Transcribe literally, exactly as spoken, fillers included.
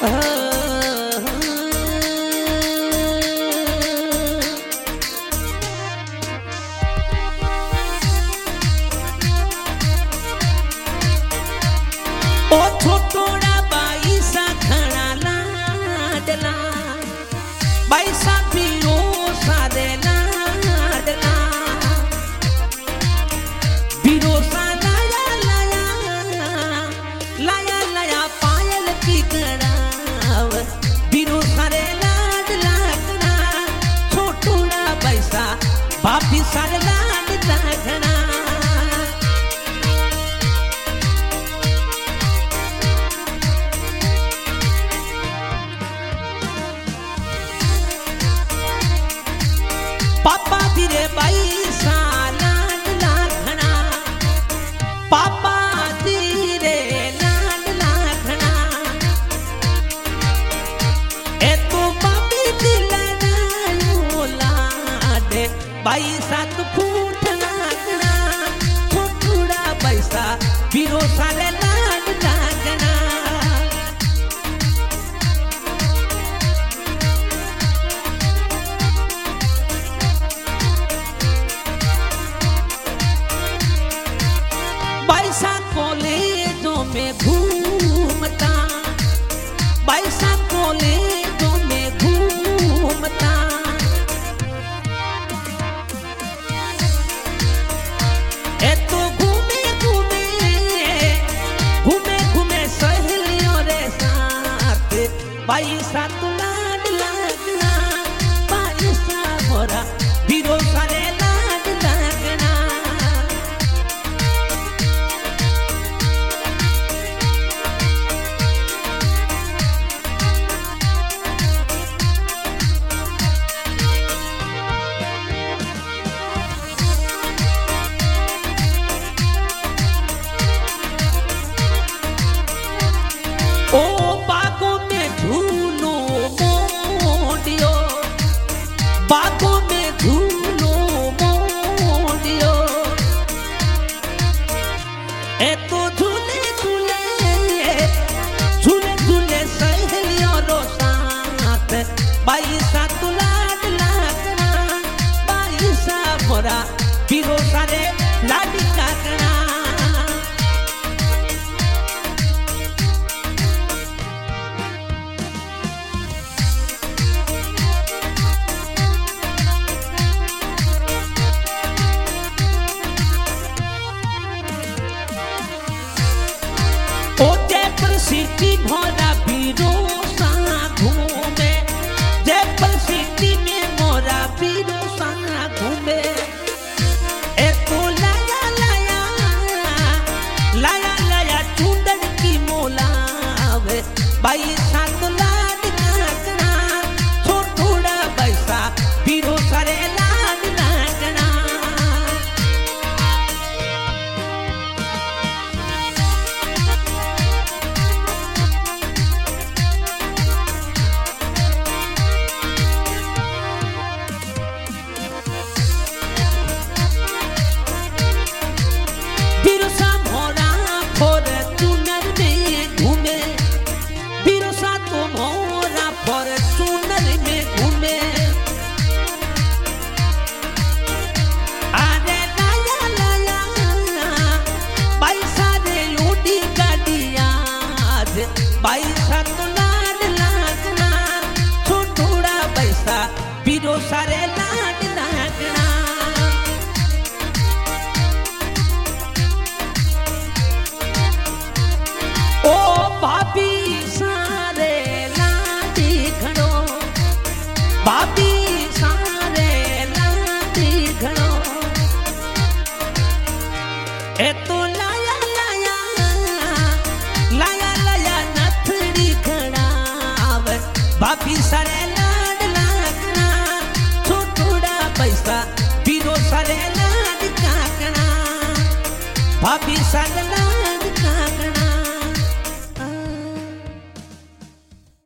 ओ छोटोड़ा by सा घना लाडला बाई सा पीरो सारे लाडला पीरो सा लाया लाया लाया लाया पायल की गड़ाव पीरो सारे लाडला घना छोटोड़ा बाई सा बापी सारे लाडला घना पापा धीरे बाई सा लाडला घना पापा धीरे लाडला घना ए तो बापी दिल लायो लाडे बाई सात फूट लागना छोटूड़ा बाई सा पीरो साले लाडला घना बाईसा कॉलेजों में घूमता बाईसा कॉलेजों में घूमता ए तो घूमे घूमे घूमे घूमे सहेलियों रे साथ बाईसा तो लाड लगना बाईसा मोरा बीरो सारे लाड लगना ओ बागों में झूलो मोडियो बागों में झूलो मोडियो ए तो झूले झूले झूले झूले सहेलियों रो साथ बाई सा तो लाड लागना बाई सा मोरा पीरो सारे लाडी काकना ओ जयपुर सिटी भोला पीरो सा घूमे जयपुर सिटी में मोरा पीरो सा घूमे ए तो लाया लाया लाया लाया चूंदन की मोलावे बाई सा तो लाड काकना छोटूड़ा बाई सा पीरो सारे लाड लागना बिरसा मोरा फॉर्च्यूनर में घूमे बिरसा तो मोरा फॉर्च्यूनर में घूमे अरे लाया लाया बाई सारे लोडी गाड़िया बाई सा तो लाड लागना छोटूड़ा बाई सा पीरो सारे लाड लागना ओ भाभी सारे लाडी घणो भाभी सारे लाडी घणो ए तो लाया लाया लाया लाया नथड़ी घणाव भाभी सारे लाड लागना छोटूड़ा पैसा पीरो सारे लाड काकना भाभी सारे